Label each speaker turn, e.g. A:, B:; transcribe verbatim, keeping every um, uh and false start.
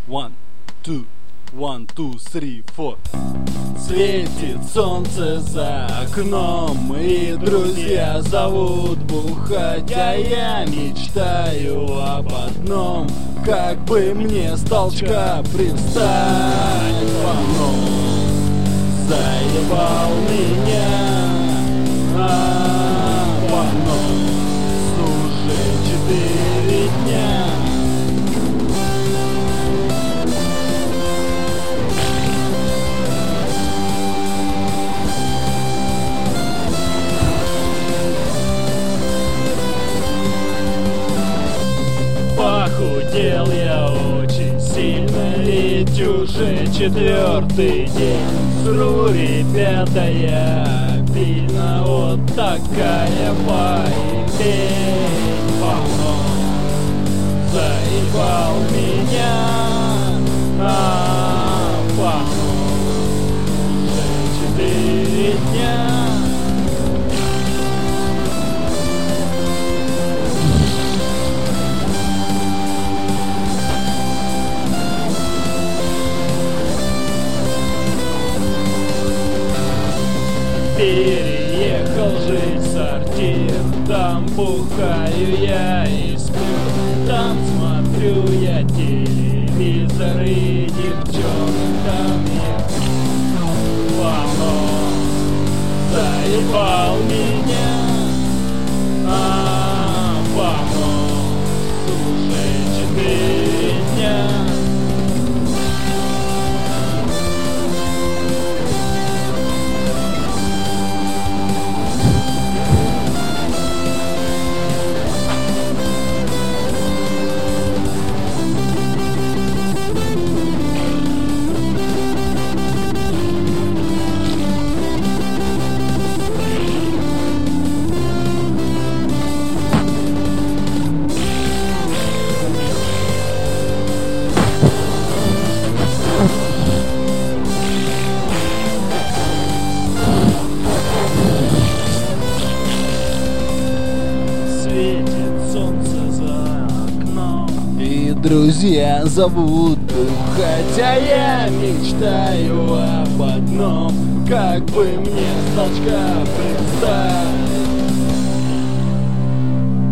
A: One, two, one, two, three, four. Светит солнце за окном, и друзья зовут бухать, а я мечтаю об одном: как бы мне с толчка привстать. Вновь заебал меня, а вновь уже четыре дня. Похудел я очень сильно, ведь уже четвертый день. Сру, ребята, я обильно, вот такая поимень. Вновь заебал меня, а вновь уже четыре дня. Переехал жить в сортир, там бухаю я и сплю, там смотрю я телевизор и девчонок там нет. Вновь заебал меня, а вновь уже четыре дня. Друзья зовут бухать, а я мечтаю об одном: как бы мне с толчка привстать.